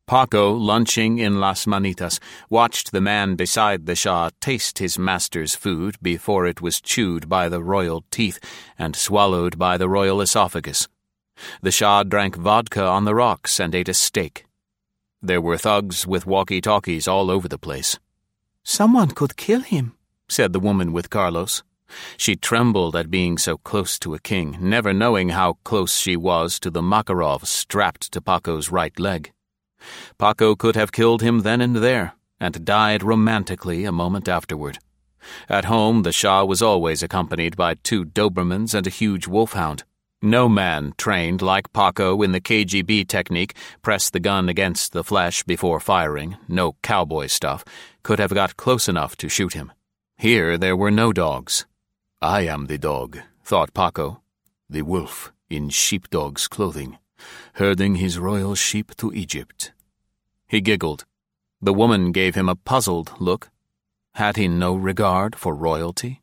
Paco, lunching in Las Manitas, watched the man beside the Shah taste his master's food before it was chewed by the royal teeth and swallowed by the royal esophagus. The Shah drank vodka on the rocks and ate a steak. There were thugs with walkie-talkies all over the place. "Someone could kill him," said the woman with Carlos. She trembled at being so close to a king, never knowing how close she was to the Makarov strapped to Paco's right leg. Paco could have killed him then and there, and died romantically a moment afterward. At home, the Shah was always accompanied by 2 Dobermans and a huge wolfhound. No man trained like Paco in the KGB technique, press the gun against the flesh before firing, no cowboy stuff, could have got close enough to shoot him. Here there were no dogs. "I am the dog," thought Paco, "the wolf in sheepdog's clothing, herding his royal sheep to Egypt." He giggled. The woman gave him a puzzled look. Had he no regard for royalty?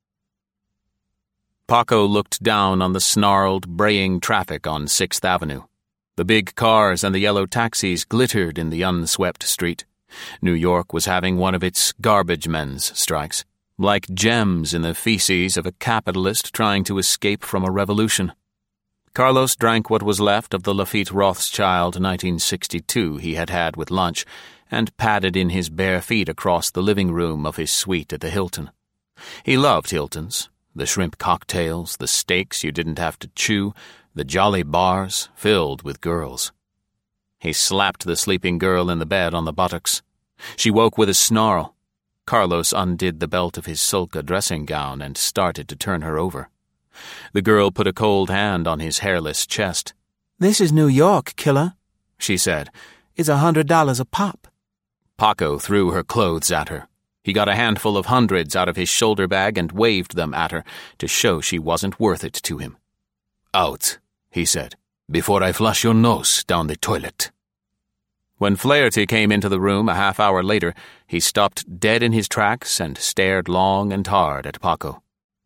Paco looked down on the snarled, braying traffic on 6th Avenue. The big cars and the yellow taxis glittered in the unswept street. New York was having one of its garbage men's strikes, like gems in the feces of a capitalist trying to escape from a revolution. Carlos drank what was left of the Lafitte Rothschild 1962 he had had with lunch and padded in his bare feet across the living room of his suite at the Hilton. He loved Hiltons. The shrimp cocktails, the steaks you didn't have to chew, the jolly bars filled with girls. He slapped the sleeping girl in the bed on the buttocks. She woke with a snarl. Carlos undid the belt of his sulka dressing gown and started to turn her over. The girl put a cold hand on his hairless chest. "This is New York, killer," she said. "It's $100 a pop." Paco threw her clothes at her. He got a handful of hundreds out of his shoulder bag and waved them at her to show she wasn't worth it to him. "Out," he said, "before I flush your nose down the toilet." When Flaherty came into the room a half hour later, he stopped dead in his tracks and stared long and hard at Paco.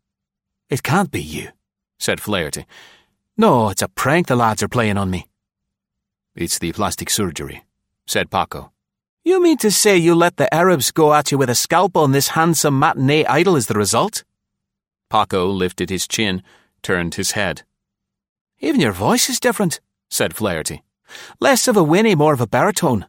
"It can't be you," said Flaherty. "No, it's a prank the lads are playing on me." "It's the plastic surgery," said Paco. "You mean to say you let the Arabs go at you with a scalpel and this handsome matinee idol is the result?" Paco lifted his chin, turned his head. "Even your voice is different," said Flaherty. "Less of a whinny, more of a baritone."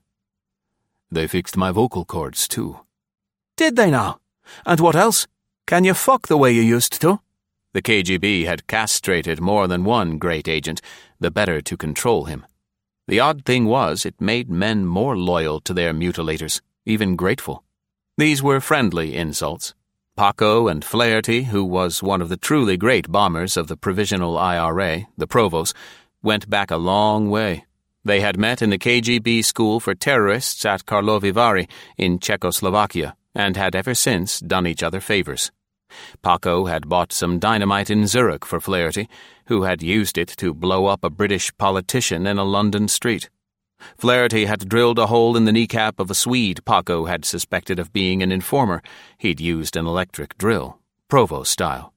"They fixed my vocal cords, too." "Did they now? And what else? Can you fuck the way you used to?" The KGB had castrated more than one great agent, the better to control him. The odd thing was, it made men more loyal to their mutilators, even grateful. These were friendly insults. Paco and Flaherty, who was one of the truly great bombers of the Provisional IRA, the Provos, went back a long way. They had met in the KGB school for terrorists at Karlovy Vary in Czechoslovakia, and had ever since done each other favors. Paco had bought some dynamite in Zurich for Flaherty, who had used it to blow up a British politician in a London street. Flaherty had drilled a hole in the kneecap of a Swede Paco had suspected of being an informer. He'd used an electric drill, Provo style.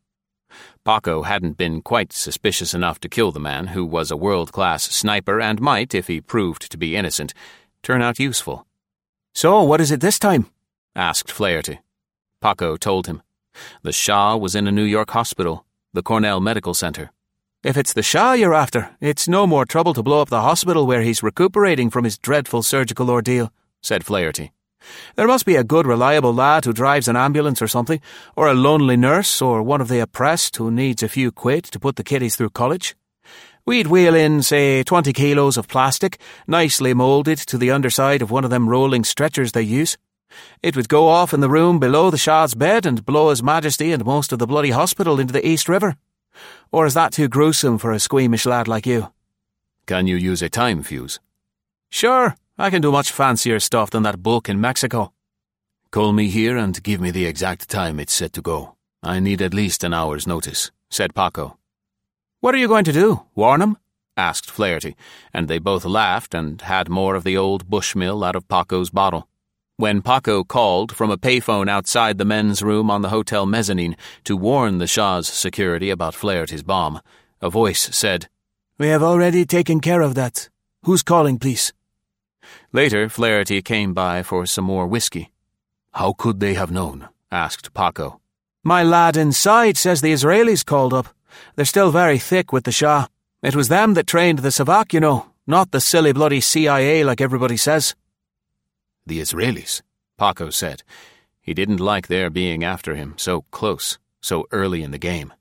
Paco hadn't been quite suspicious enough to kill the man, who was a world-class sniper and might, if he proved to be innocent, turn out useful. "So, what is it this time?" asked Flaherty. Paco told him. The Shah was in a New York hospital, the Cornell Medical Center. "If it's the Shah you're after, it's no more trouble to blow up the hospital where he's recuperating from his dreadful surgical ordeal," said Flaherty. "There must be a good, reliable lad who drives an ambulance or something, or a lonely nurse, or one of the oppressed who needs a few quid to put the kiddies through college. We'd wheel in, say, 20 kilos of plastic, nicely moulded to the underside of one of them rolling stretchers they use. It would go off in the room below the Shah's bed and blow His Majesty and most of the bloody hospital into the East River. Or is that too gruesome for a squeamish lad like you?" "Can you use a time fuse?" "Sure, I can do much fancier stuff than that bulk in Mexico." "Call me here and give me the exact time it's set to go. I need at least an hour's notice," said Paco. "What are you going to do, warn him?" asked Flaherty, and they both laughed and had more of the old Bushmill out of Paco's bottle. When Paco called from a payphone outside the men's room on the hotel mezzanine to warn the Shah's security about Flaherty's bomb, a voice said, "We have already taken care of that. Who's calling, please?" Later, Flaherty came by for some more whiskey. "How could they have known?" asked Paco. "My lad inside says the Israelis called up. They're still very thick with the Shah. It was them that trained the Savak, you know, not the silly bloody CIA like everybody says." "The Israelis?" Paco said. He didn't like their being after him so close, so early in the game.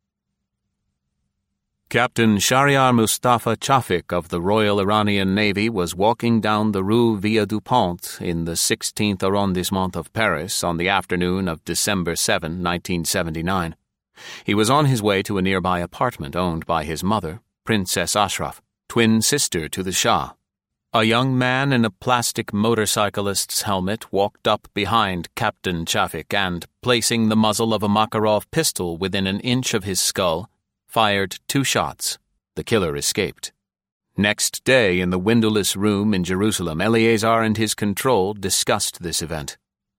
Captain Shahryar Mustafa Chafik of the Royal Iranian Navy was walking down the Rue Via du Pont in the 16th arrondissement of Paris on the afternoon of December 7, 1979. He was on his way to a nearby apartment owned by his mother, Princess Ashraf, twin sister to the Shah. A young man in a plastic motorcyclist's helmet walked up behind Captain Chafik and, placing the muzzle of a Makarov pistol within an inch of his skull, fired 2 shots. The killer escaped. Next day, in the windowless room in Jerusalem, Eleazar and his control discussed this event.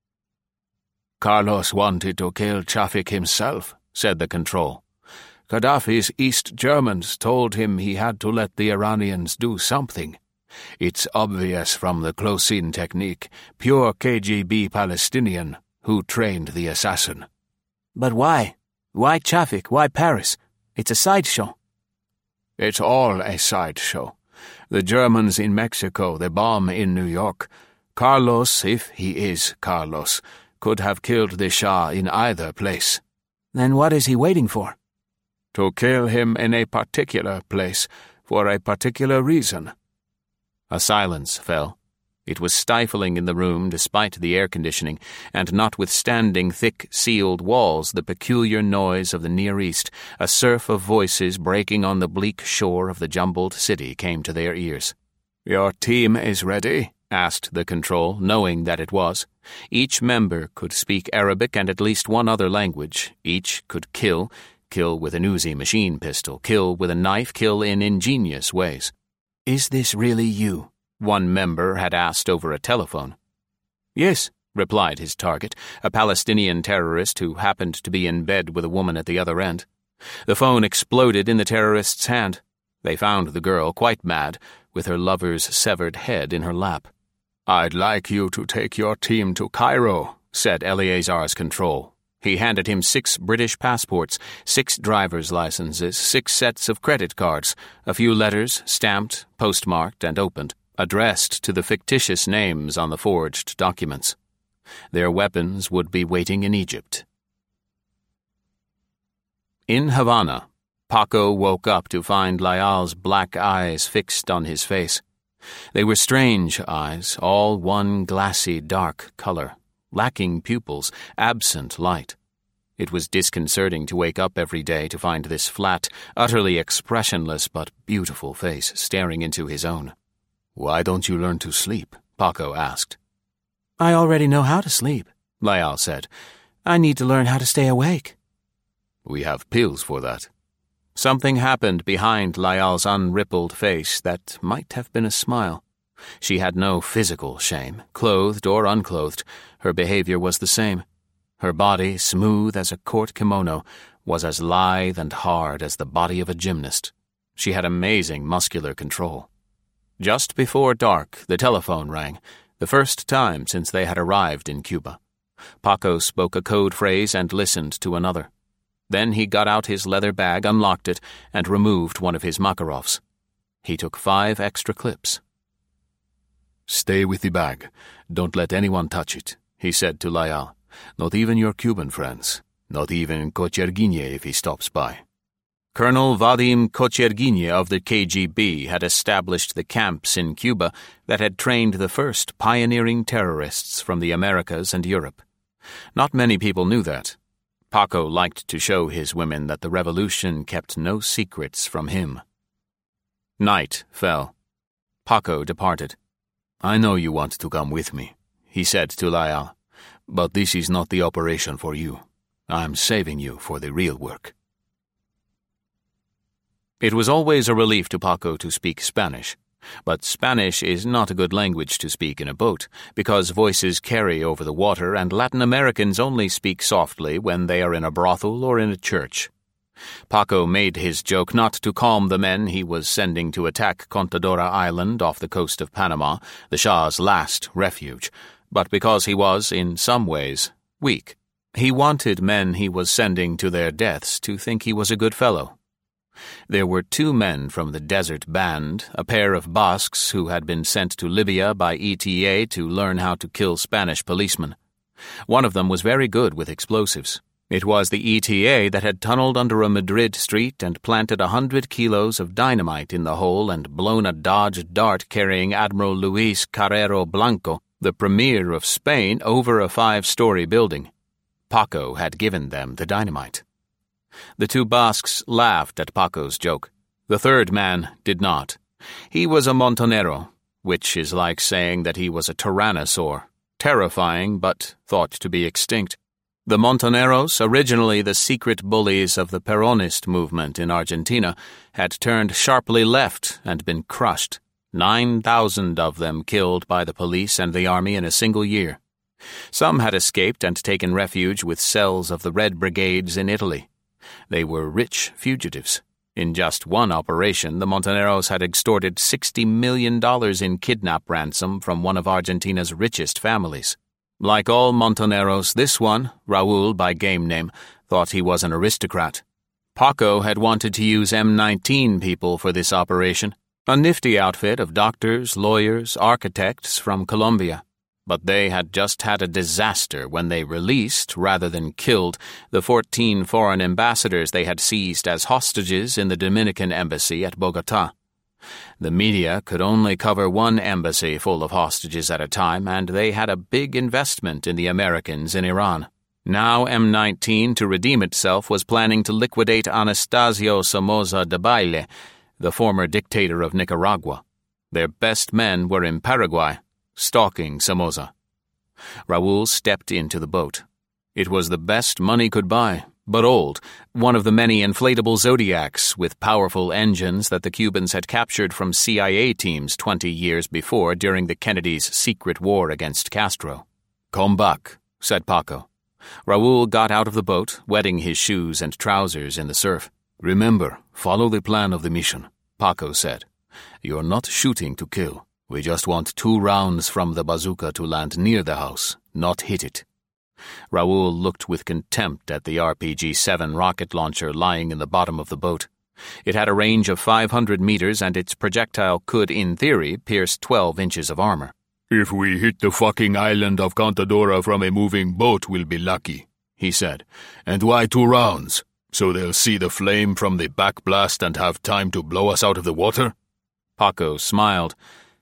"Carlos wanted to kill Chafik himself," said the control. "Gaddafi's East Germans told him he had to let the Iranians do something. It's obvious from the close-in technique, pure KGB Palestinian, who trained the assassin." "But why? Why Chafik? Why Paris? It's a sideshow." "It's all a sideshow. The Germans in Mexico, the bomb in New York. Carlos, if he is Carlos, could have killed the Shah in either place." "Then what is he waiting for?" "To kill him in a particular place, for a particular reason." A silence fell. It was stifling in the room despite the air conditioning, and notwithstanding thick, sealed walls, the peculiar noise of the Near East, a surf of voices breaking on the bleak shore of the jumbled city, came to their ears. "Your team is ready?" asked the control, knowing that it was. Each member could speak Arabic and at least one other language. Each could kill with an Uzi machine pistol, kill with a knife, kill in ingenious ways. "Is this really you?" one member had asked over a telephone. "Yes," replied his target, a Palestinian terrorist who happened to be in bed with a woman at the other end. The phone exploded in the terrorist's hand. They found the girl, quite mad, with her lover's severed head in her lap. "I'd like you to take your team to Cairo," said Eleazar's control. He handed him 6 British passports, 6 driver's licenses, 6 sets of credit cards, a few letters, stamped, postmarked, and opened, addressed to the fictitious names on the forged documents. Their weapons would be waiting in Egypt. In Havana, Paco woke up to find Layal's black eyes fixed on his face. They were strange eyes, all one glassy dark color, lacking pupils, absent light. It was disconcerting to wake up every day to find this flat, utterly expressionless but beautiful face staring into his own. "Why don't you learn to sleep?" Paco asked. "I already know how to sleep," Layal said. "I need to learn how to stay awake." "We have pills for that." Something happened behind Layal's unrippled face that might have been a smile. She had no physical shame. Clothed or unclothed, her behavior was the same. Her body, smooth as a court kimono, was as lithe and hard as the body of a gymnast. She had amazing muscular control. Just before dark, the telephone rang, the first time since they had arrived in Cuba. Paco spoke a code phrase and listened to another. Then he got out his leather bag, unlocked it, and removed one of his Makarovs. He took 5 extra clips. "Stay with the bag. Don't let anyone touch it," he said to Layal. "Not even your Cuban friends. Not even Kocherginia if he stops by." Colonel Vadim Kocherginia of the KGB had established the camps in Cuba that had trained the first pioneering terrorists from the Americas and Europe. Not many people knew that. Paco liked to show his women that the revolution kept no secrets from him. Night fell. Paco departed. "I know you want to come with me," he said to Layal, "but this is not the operation for you. I'm saving you for the real work." It was always a relief to Paco to speak Spanish, but Spanish is not a good language to speak in a boat, because voices carry over the water and Latin Americans only speak softly when they are in a brothel or in a church. Paco made his joke not to calm the men he was sending to attack Contadora Island off the coast of Panama, the Shah's last refuge, but because he was, in some ways, weak. He wanted men he was sending to their deaths to think he was a good fellow. There were 2 men from the Desert Band, a pair of Basques who had been sent to Libya by ETA to learn how to kill Spanish policemen. One of them was very good with explosives. It was the ETA that had tunneled under a Madrid street and planted 100 kilos of dynamite in the hole and blown a Dodge Dart carrying Admiral Luis Carrero Blanco, the premier of Spain, over a 5-story building. Paco had given them the dynamite. The 2 Basques laughed at Paco's joke. The 3rd man did not. He was a Montonero, which is like saying that he was a tyrannosaur, terrifying but thought to be extinct. The Montoneros, originally the secret bullies of the Peronist movement in Argentina, had turned sharply left and been crushed. 9,000 of them killed by the police and the army in a single year. Some had escaped and taken refuge with cells of the Red Brigades in Italy. They were rich fugitives. In just one operation, the Montoneros had extorted $60 million in kidnap ransom from one of Argentina's richest families. Like all Montoneros, this one, Raúl by game name, thought he was an aristocrat. Paco had wanted to use M19 people for this operation, a nifty outfit of doctors, lawyers, architects from Colombia. But they had just had a disaster when they released, rather than killed, the 14 foreign ambassadors they had seized as hostages in the Dominican embassy at Bogotá. The media could only cover one embassy full of hostages at a time, and they had a big investment in the Americans in Iran. Now M19, to redeem itself, was planning to liquidate Anastasio Somoza Debayle, the former dictator of Nicaragua. Their best men were in Paraguay, stalking Somoza. Raúl stepped into the boat. It was the best money could buy, but old, one of the many inflatable Zodiacs with powerful engines that the Cubans had captured from CIA teams 20 years before during the Kennedys' secret war against Castro. "Come back," said Paco. Raúl got out of the boat, wetting his shoes and trousers in the surf. "Remember, follow the plan of the mission," Paco said. "You're not shooting to kill. We just want 2 rounds from the bazooka to land near the house, not hit it." Raúl looked with contempt at the RPG-7 rocket launcher lying in the bottom of the boat. It had a range of 500 meters and its projectile could, in theory, pierce 12 inches of armor. "If we hit the fucking island of Contadora from a moving boat, we'll be lucky," he said. "And why 2 rounds? So they'll see the flame from the backblast and have time to blow us out of the water?" Paco smiled.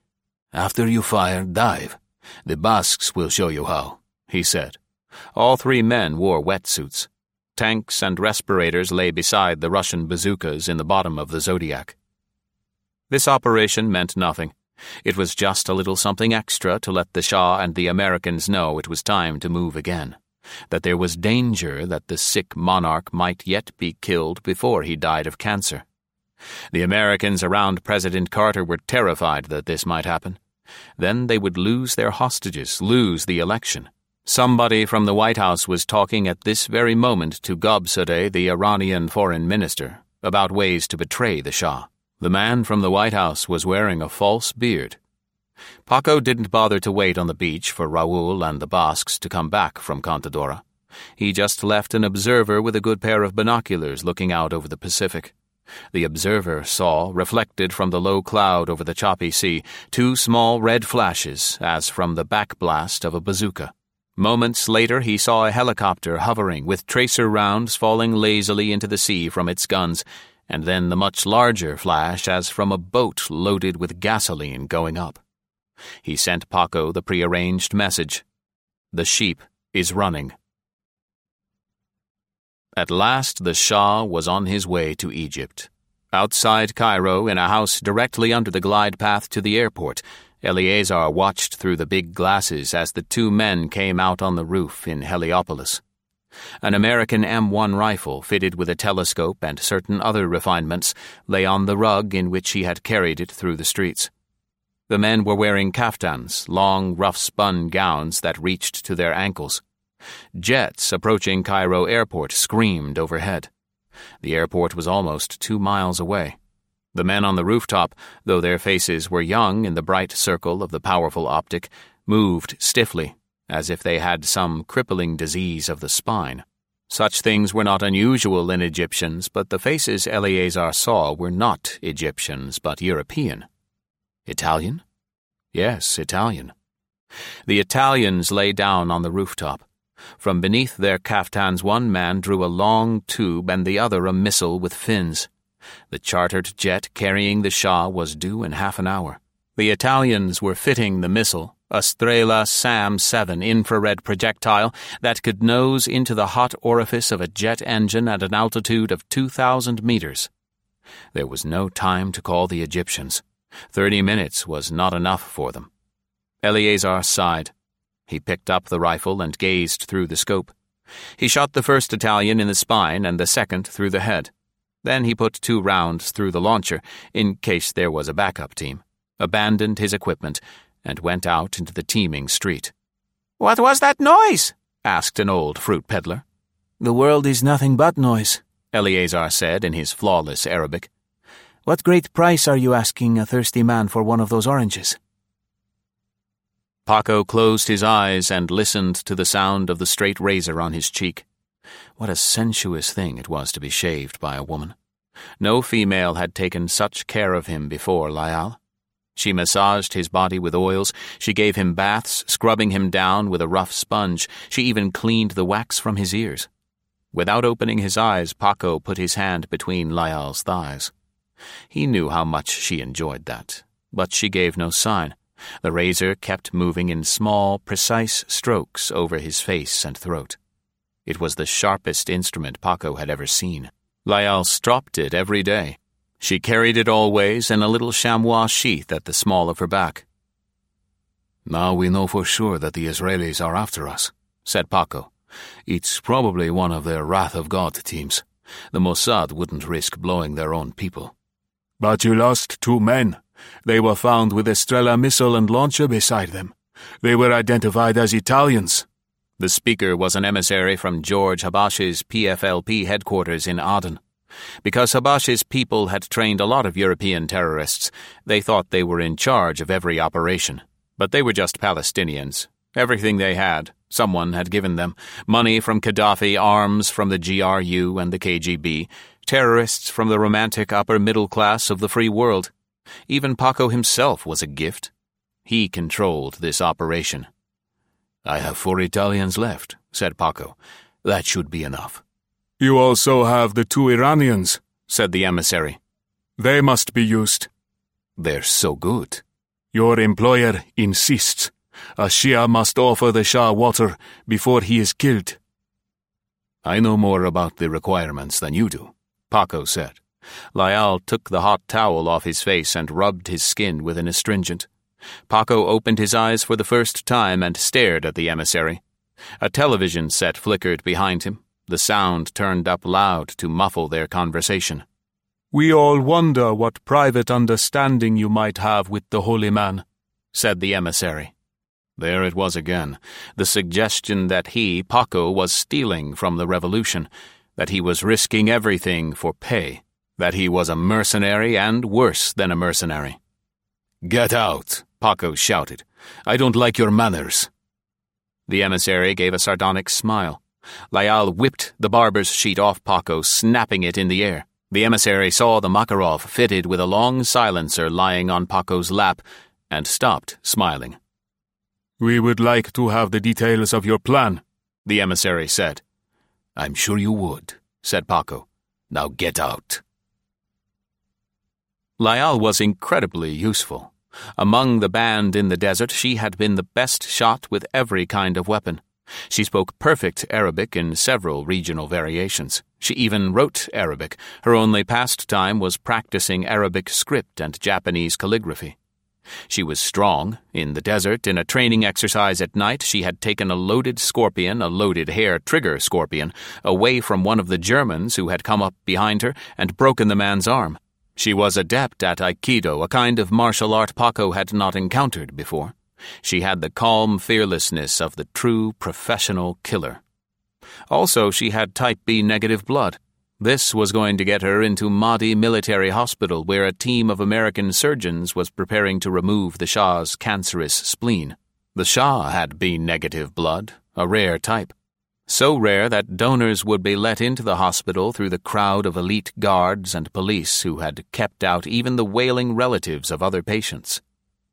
"After you fire, dive. The Basques will show you how," he said. All 3 men wore wetsuits. Tanks and respirators lay beside the Russian bazookas in the bottom of the Zodiac. This operation meant nothing. It was just a little something extra to let the Shah and the Americans know it was time to move again, that there was danger that the sick monarch might yet be killed before he died of cancer. The Americans around President Carter were terrified that this might happen. Then they would lose their hostages, lose the election. Somebody from the White House was talking at this very moment to Gobsadeh, the Iranian foreign minister, about ways to betray the Shah. The man from the White House was wearing a false beard. Paco didn't bother to wait on the beach for Raúl and the Basques to come back from Contadora. He just left an observer with a good pair of binoculars looking out over the Pacific. The observer saw, reflected from the low cloud over the choppy sea, 2 small red flashes, as from the backblast of a bazooka. Moments later he saw a helicopter hovering with tracer rounds falling lazily into the sea from its guns, and then the much larger flash as from a boat loaded with gasoline going up. He sent Paco the prearranged message. "The sheep is running." At last the Shah was on his way to Egypt. Outside Cairo, in a house directly under the glide path to the airport, Eleazar watched through the big glasses as the 2 men came out on the roof in Heliopolis. An American M1 rifle fitted with a telescope and certain other refinements lay on the rug in which he had carried it through the streets. The men were wearing kaftans, long, rough-spun gowns that reached to their ankles. Jets approaching Cairo airport screamed overhead. The airport was almost 2 miles away. The men on the rooftop, though their faces were young in the bright circle of the powerful optic, moved stiffly, as if they had some crippling disease of the spine. Such things were not unusual in Egyptians, but the faces Eleazar saw were not Egyptians, but European. Italian? Yes, Italian. The Italians lay down on the rooftop. From beneath their caftans one man drew a long tube and the other a missile with fins. The chartered jet carrying the Shah was due in half an hour. The Italians were fitting the missile, a Strela SAM-7 infrared projectile that could nose into the hot orifice of a jet engine at an altitude of 2,000 meters. There was no time to call the Egyptians. 30 minutes was not enough for them. Eleazar sighed. He picked up the rifle and gazed through the scope. He shot the first Italian in the spine and the second through the head. Then he put 2 rounds through the launcher, in case there was a backup team, abandoned his equipment, and went out into the teeming street. "What was that noise?" asked an old fruit peddler. "The world is nothing but noise," Eleazar said in his flawless Arabic. "What great price are you asking a thirsty man for one of those oranges?" Paco closed his eyes and listened to the sound of the straight razor on his cheek. What a sensuous thing it was to be shaved by a woman. No female had taken such care of him before Layal. She massaged his body with oils, she gave him baths, scrubbing him down with a rough sponge, she even cleaned the wax from his ears. Without opening his eyes, Paco put his hand between Layal's thighs. He knew how much she enjoyed that, but she gave no sign. The razor kept moving in small, precise strokes over his face and throat. It was the sharpest instrument Paco had ever seen. Layal stropped it every day. She carried it always in a little chamois sheath at the small of her back. "Now we know for sure that the Israelis are after us," said Paco. "It's probably one of their Wrath of God teams. The Mossad wouldn't risk blowing their own people." "But you lost 2 men. They were found with a Strela missile and launcher beside them. They were identified as Italians." The speaker was an emissary from George Habash's PFLP headquarters in Aden. Because Habash's people had trained a lot of European terrorists, they thought they were in charge of every operation. But they were just Palestinians. Everything they had, someone had given them. Money from Gaddafi, arms from the GRU and the KGB, terrorists from the romantic upper middle class of the free world. Even Paco himself was a gift. He controlled this operation. "I have 4 Italians left," said Paco. "That should be enough." "You also have the 2 Iranians," said the emissary. "They must be used." "They're so good." "Your employer insists. A Shia must offer the Shah water before he is killed." "I know more about the requirements than you do," Paco said. Layal took the hot towel off his face and rubbed his skin with an astringent. Paco opened his eyes for the first time and stared at the emissary. A television set flickered behind him. The sound turned up loud to muffle their conversation. "We all wonder what private understanding you might have with the holy man," said the emissary. There it was again, the suggestion that he, Paco, was stealing from the revolution, that he was risking everything for pay, that he was a mercenary and worse than a mercenary. "Get out," Paco shouted. "I don't like your manners." The emissary gave a sardonic smile. Layal whipped the barber's sheet off Paco, snapping it in the air. The emissary saw the Makarov fitted with a long silencer lying on Paco's lap and stopped, smiling. "We would like to have the details of your plan," the emissary said. "I'm sure you would," said Paco. "Now get out." Layal was incredibly useful. Among the band in the desert, she had been the best shot with every kind of weapon. She spoke perfect Arabic in several regional variations. She even wrote Arabic. Her only pastime was practicing Arabic script and Japanese calligraphy. She was strong. In the desert, in a training exercise at night, she had taken a loaded scorpion, a loaded hair-trigger scorpion, away from one of the Germans who had come up behind her and broken the man's arm. She was adept at Aikido, a kind of martial art Paco had not encountered before. She had the calm fearlessness of the true professional killer. Also, she had type B negative blood. This was going to get her into Mahdi Military Hospital, where a team of American surgeons was preparing to remove the Shah's cancerous spleen. The Shah had B-negative blood, a rare type. So rare that donors would be let into the hospital through the crowd of elite guards and police who had kept out even the wailing relatives of other patients.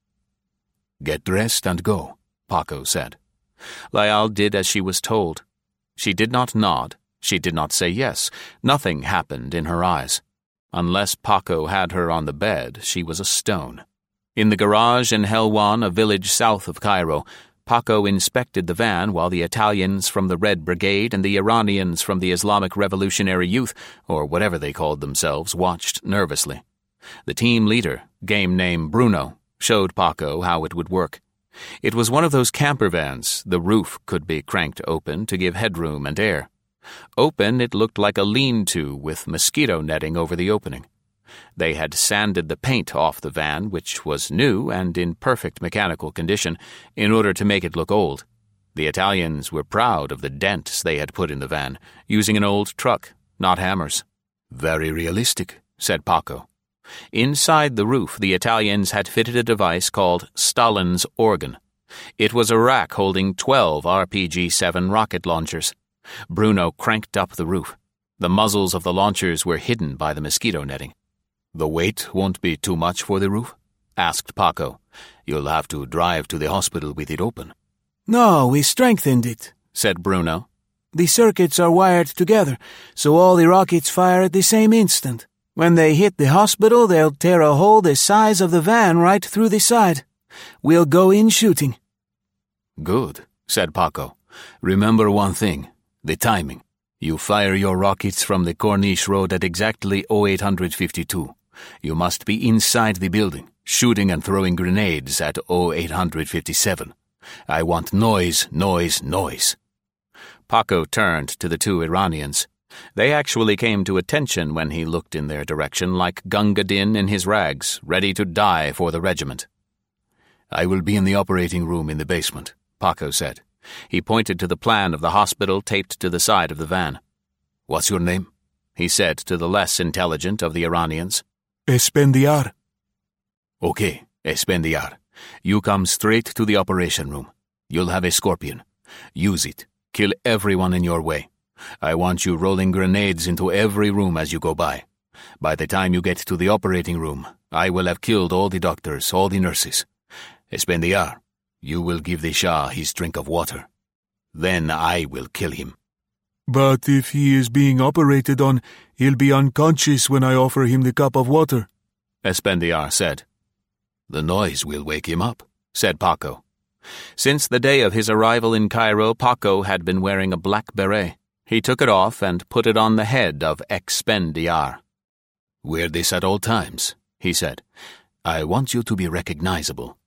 "Get dressed and go," Paco said. Layal did as she was told. She did not nod. She did not say yes. Nothing happened in her eyes. Unless Paco had her on the bed, she was a stone. In the garage in Helwan, a village south of Cairo, Paco inspected the van while the Italians from the Red Brigade and the Iranians from the Islamic Revolutionary Youth, or whatever they called themselves, watched nervously. The team leader, game name Bruno, showed Paco how it would work. It was one of those camper vans. The roof could be cranked open to give headroom and air. Open, it looked like a lean-to with mosquito netting over the opening. They had sanded the paint off the van, which was new and in perfect mechanical condition, in order to make it look old. The Italians were proud of the dents they had put in the van, using an old truck, not hammers. "Very realistic," said Paco. Inside the roof, the Italians had fitted a device called Stalin's organ. It was a rack holding 12 RPG-7 rocket launchers. Bruno cranked up the roof. The muzzles of the launchers were hidden by the mosquito netting. "The weight won't be too much for the roof?" asked Paco. "You'll have to drive to the hospital with it open." "No, we strengthened it," said Bruno. "The circuits are wired together, so all the rockets fire at the same instant. When they hit the hospital, they'll tear a hole the size of the van right through the side. We'll go in shooting." "Good," said Paco. "Remember one thing. The timing. You fire your rockets from the Corniche Road at exactly 0852. You must be inside the building, shooting and throwing grenades at 0857. I want noise, noise, noise." Paco turned to the two Iranians. They actually came to attention when he looked in their direction like Gunga Din in his rags, ready to die for the regiment. "I will be in the operating room in the basement," Paco said. He pointed to the plan of the hospital taped to the side of the van. "What's your name?" he said to the less intelligent of the Iranians. Espendiar. "Okay, Espendiar. You come straight to the operation room. You'll have a scorpion. Use it. Kill everyone in your way. I want you rolling grenades into every room as you go by. By the time you get to the operating room, I will have killed all the doctors, all the nurses. Espendiar, you will give the Shah his drink of water. Then I will kill him." "But if he is being operated on, he'll be unconscious when I offer him the cup of water," Espendiar said. "The noise will wake him up," said Paco. Since the day of his arrival in Cairo, Paco had been wearing a black beret. He took it off and put it on the head of Espendiar. "Wear this at all times," he said. "I want you to be recognizable."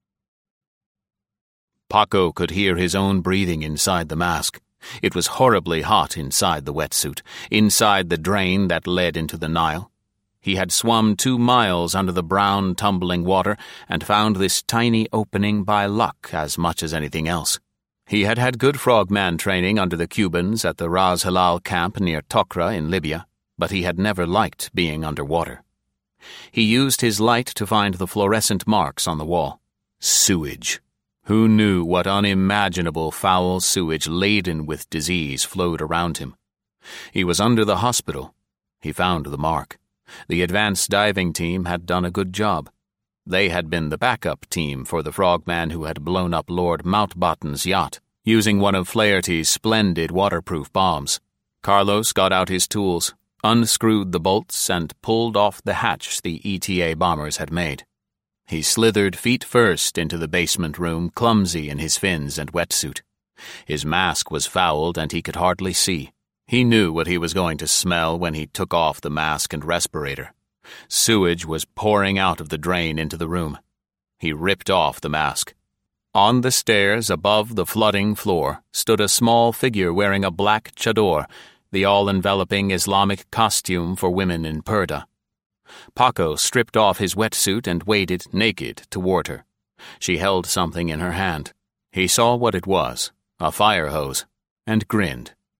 Paco could hear his own breathing inside the mask. It was horribly hot inside the wetsuit, inside the drain that led into the Nile. He had swum 2 miles under the brown, tumbling water and found this tiny opening by luck as much as anything else. He had had good frogman training under the Cubans at the Ras Halal camp near Tokra in Libya, but he had never liked being underwater. He used his light to find the fluorescent marks on the wall. Sewage. Who knew what unimaginable foul sewage laden with disease flowed around him? He was under the hospital. He found the mark. The advanced diving team had done a good job. They had been the backup team for the frogman who had blown up Lord Mountbatten's yacht, using one of Flaherty's splendid waterproof bombs. Carlos got out his tools, unscrewed the bolts, and pulled off the hatch the ETA bombers had made. He slithered feet first into the basement room, clumsy in his fins and wetsuit. His mask was fouled and he could hardly see. He knew what he was going to smell when he took off the mask and respirator. Sewage was pouring out of the drain into the room. He ripped off the mask. On the stairs above the flooding floor stood a small figure wearing a black chador, the all-enveloping Islamic costume for women in Purda. Paco stripped off his wetsuit and waded naked toward her. She held something in her hand. He saw what it was, a fire hose, and grinned.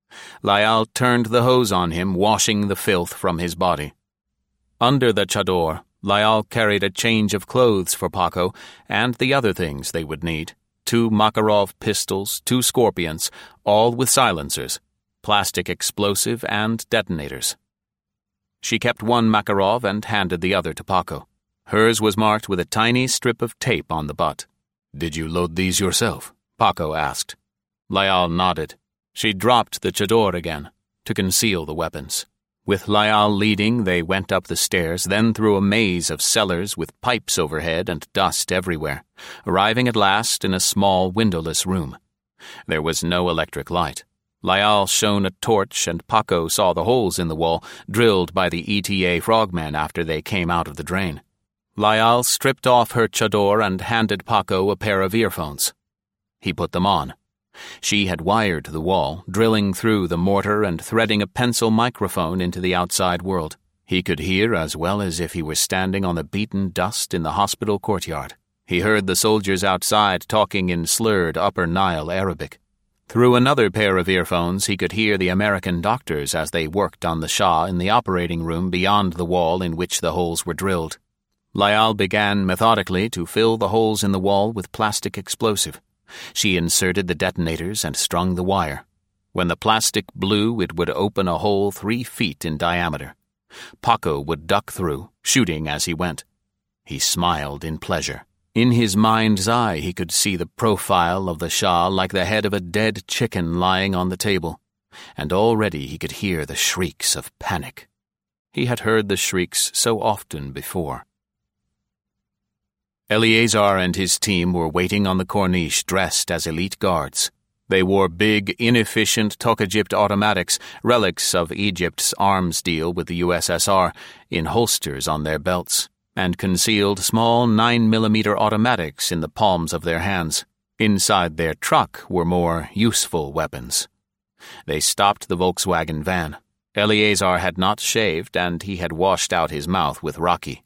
Lyall turned the hose on him, washing the filth from his body. Under the chador, Lyall carried a change of clothes for Paco and the other things they would need. 2 Makarov pistols, 2 Scorpions, all with silencers, plastic explosive and detonators. She kept one Makarov and handed the other to Paco. Hers was marked with a tiny strip of tape on the butt. "Did you load these yourself?" Paco asked. Lyall nodded. She dropped the chador again to conceal the weapons. With Lyall leading, they went up the stairs, then through a maze of cellars with pipes overhead and dust everywhere, arriving at last in a small windowless room. There was no electric light. Lyall shone a torch, and Paco saw the holes in the wall drilled by the ETA frogmen after they came out of the drain. Lyall stripped off her chador and handed Paco a pair of earphones. He put them on. She had wired the wall, drilling through the mortar and threading a pencil microphone into the outside world. He could hear as well as if he were standing on the beaten dust in the hospital courtyard. He heard the soldiers outside talking in slurred Upper Nile Arabic. Through another pair of earphones, he could hear the American doctors as they worked on the Shah in the operating room beyond the wall in which the holes were drilled. Lyall began methodically to fill the holes in the wall with plastic explosive. She inserted the detonators and strung the wire. When the plastic blew, it would open a hole 3 feet in diameter. Paco would duck through, shooting as he went. He smiled in pleasure. In his mind's eye, he could see the profile of the Shah like the head of a dead chicken lying on the table, and already he could hear the shrieks of panic. He had heard the shrieks so often before. Eleazar and his team were waiting on the corniche dressed as elite guards. They wore big, inefficient Tokagypt automatics, relics of Egypt's arms deal with the USSR, in holsters on their belts, and concealed small 9mm automatics in the palms of their hands. Inside their truck were more useful weapons. They stopped the Volkswagen van. Eleazar had not shaved, and he had washed out his mouth with Rocky.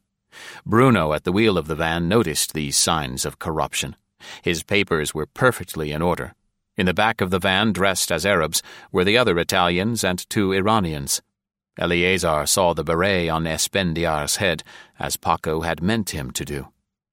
Bruno at the wheel of the van noticed these signs of corruption. His papers were perfectly in order. In the back of the van, dressed as Arabs, were the other Italians and 2 Iranians. Eleazar saw the beret on Espendiar's head, as Paco had meant him to do.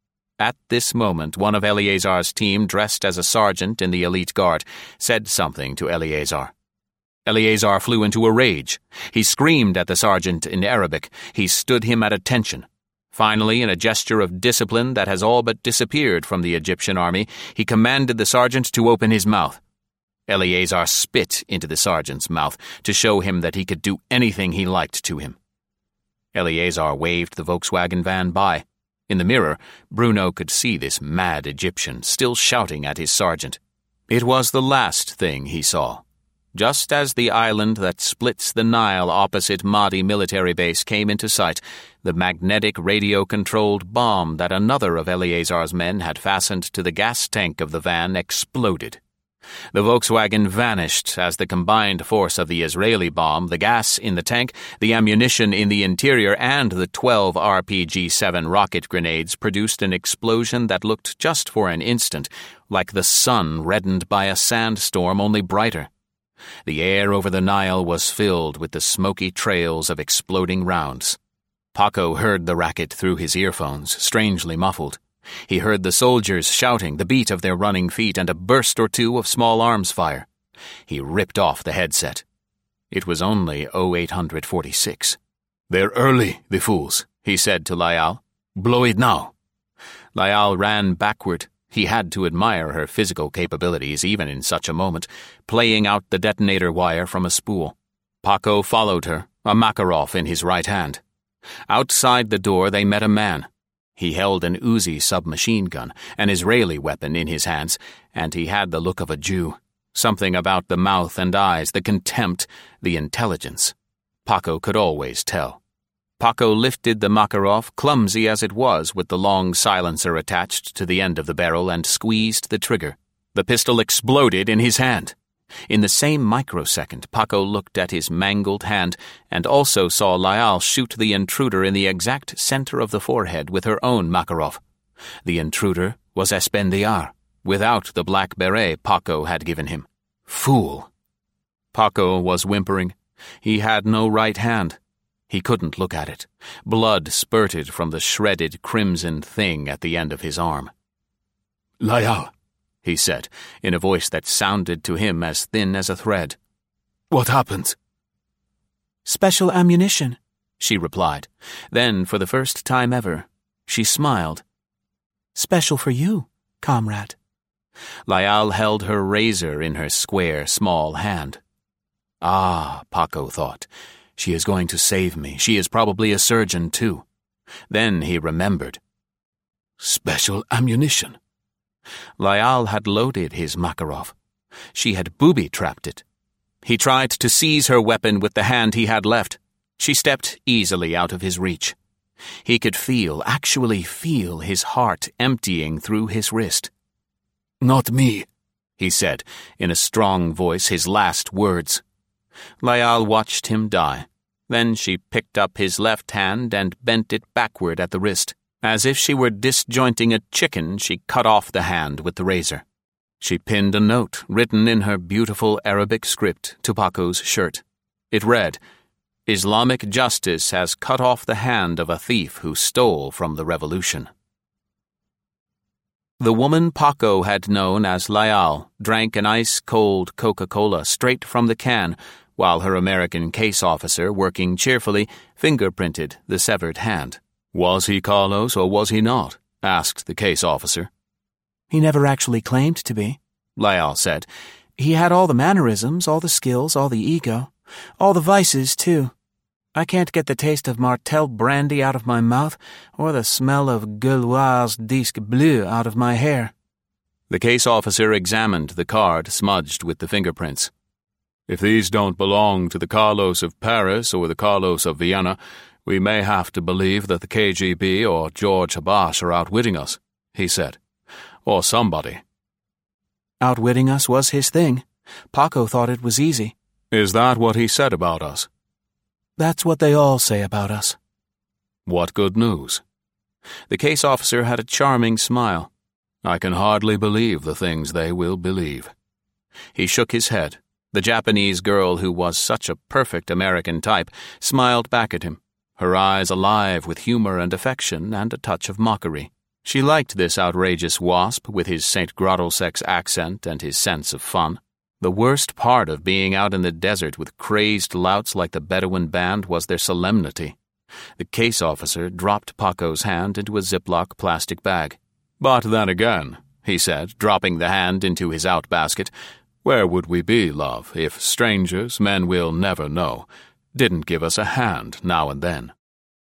At this moment, one of Eleazar's team, dressed as a sergeant in the elite guard, said something to Eleazar. Eleazar flew into a rage. He screamed at the sergeant in Arabic. He stood him at attention. Finally, in a gesture of discipline that has all but disappeared from the Egyptian army, he commanded the sergeant to open his mouth. Eleazar spit into the sergeant's mouth to show him that he could do anything he liked to him. Eleazar waved the Volkswagen van by. In the mirror, Bruno could see this mad Egyptian still shouting at his sergeant. It was the last thing he saw. Just as the island that splits the Nile opposite Mahdi military base came into sight, the magnetic radio-controlled bomb that another of Eleazar's men had fastened to the gas tank of the van exploded. The Volkswagen vanished as the combined force of the Israeli bomb, the gas in the tank, the ammunition in the interior, and the 12 RPG-7 rocket grenades produced an explosion that looked just for an instant like the sun reddened by a sandstorm, only brighter. The air over the Nile was filled with the smoky trails of exploding rounds. Paco heard the racket through his earphones, strangely muffled. He heard the soldiers shouting, the beat of their running feet, and a burst or two of small arms fire. He ripped off the headset. It was only 0846. "They're early, the fools," he said to Lyall. "Blow it now." Lyall ran backward. He had to admire her physical capabilities even in such a moment, playing out the detonator wire from a spool. Paco followed her, a Makarov in his right hand. Outside the door they met a man. He held an Uzi submachine gun, an Israeli weapon in his hands, and he had the look of a Jew. Something about the mouth and eyes, the contempt, the intelligence. Paco could always tell. Paco lifted the Makarov, clumsy as it was with the long silencer attached to the end of the barrel, and squeezed the trigger. The pistol exploded in his hand. In the same microsecond, Paco looked at his mangled hand and also saw Lyall shoot the intruder in the exact center of the forehead with her own Makarov. The intruder was Espendiar, without the black beret Paco had given him. Fool! Paco was whimpering. He had no right hand. He couldn't look at it. Blood spurted from the shredded crimson thing at the end of his arm. Lyall, he said, in a voice that sounded to him as thin as a thread. What happened? Special ammunition, she replied. Then, for the first time ever, she smiled. Special for you, comrade. Lyall held her razor in her square, small hand. Ah, Paco thought. She is going to save me. She is probably a surgeon, too. Then he remembered. Special ammunition. Lyall had loaded his Makarov. She had booby-trapped it. He tried to seize her weapon with the hand he had left. She stepped easily out of his reach. He could actually feel his heart emptying through his wrist. Not me, he said, in a strong voice, his last words. Lyall watched him die. Then she picked up his left hand and bent it backward at the wrist. As if she were disjointing a chicken, she cut off the hand with the razor. She pinned a note written in her beautiful Arabic script to Paco's shirt. It read, Islamic justice has cut off the hand of a thief who stole from the revolution. The woman Paco had known as Lyall drank an ice-cold Coca-Cola straight from the can, while her American case officer, working cheerfully, fingerprinted the severed hand. Was he Carlos or was he not? Asked the case officer. He never actually claimed to be, Lyall said. He had all the mannerisms, all the skills, all the ego, all the vices, too. I can't get the taste of Martel brandy out of my mouth or the smell of Gauloise Disque Bleu out of my hair. The case officer examined the card smudged with the fingerprints. If these don't belong to the Carlos of Paris or the Carlos of Vienna, we may have to believe that the KGB or George Habash are outwitting us, he said. Or somebody. Outwitting us was his thing. Paco thought it was easy. Is that what he said about us? That's what they all say about us. What good news? The case officer had a charming smile. I can hardly believe the things they will believe. He shook his head. The Japanese girl, who was such a perfect American type, smiled back at him, her eyes alive with humor and affection and a touch of mockery. She liked this outrageous wasp with his St. Grottelsex accent and his sense of fun. The worst part of being out in the desert with crazed louts like the Bedouin band was their solemnity. The case officer dropped Paco's hand into a Ziploc plastic bag. But then again, he said, dropping the hand into his outbasket, where would we be, love, if strangers, men we'll never know, didn't give us a hand now and then?